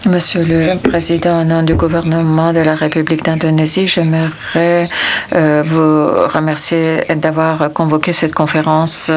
Monsieur le Président, au nom du gouvernement de la République d'Indonésie, j'aimerais vous remercier d'avoir convoqué cette conférence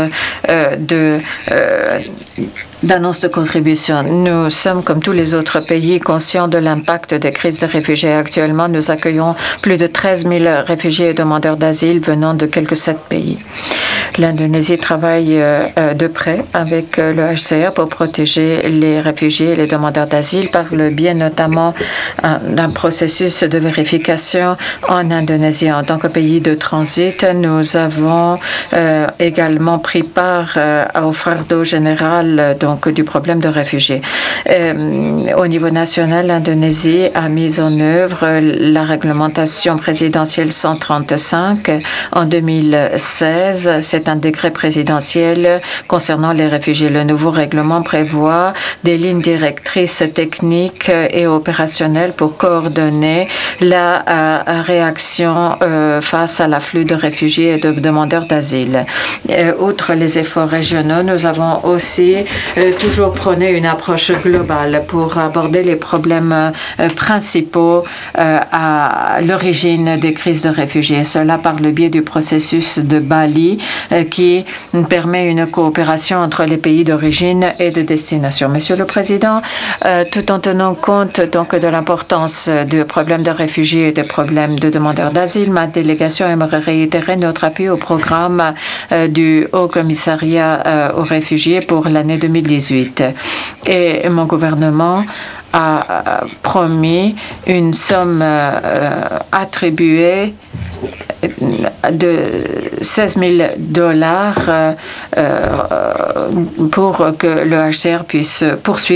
d'annonce de contribution. Nous sommes, comme tous les autres pays, conscients de l'impact des crises de réfugiés. Actuellement, nous accueillons plus de 13 000 réfugiés et demandeurs d'asile venant de quelques 7 pays. L'Indonésie travaille de près avec le HCR pour protéger les réfugiés et les demandeurs d'asile par le biais notamment d'un processus de vérification en Indonésie. En tant que pays de transit, nous avons également pris part au fardeau général du problème de réfugiés. Au niveau national, l'Indonésie a mis en œuvre la réglementation présidentielle 135 en 2016. C'est un décret présidentiel concernant les réfugiés. Le nouveau règlement prévoit des lignes directrices techniques et opérationnelles pour coordonner la réaction face à l'afflux de réfugiés et de demandeurs d'asile. Outre les efforts régionaux, nous avons aussi toujours prôné une approche globale pour aborder les problèmes principaux à l'origine des crises de réfugiés. Cela par le biais du processus de Bali qui permet une coopération entre les pays d'origine et de destination. Monsieur le Président, tout en tenant compte de l'importance du problème de réfugiés et des problèmes de demandeurs d'asile, ma délégation aimerait réitérer notre appui au programme du Haut Commissariat aux réfugiés pour l'année 2018. Et mon gouvernement a promis une somme attribuée de $16 000 pour que le HCR puisse poursuivre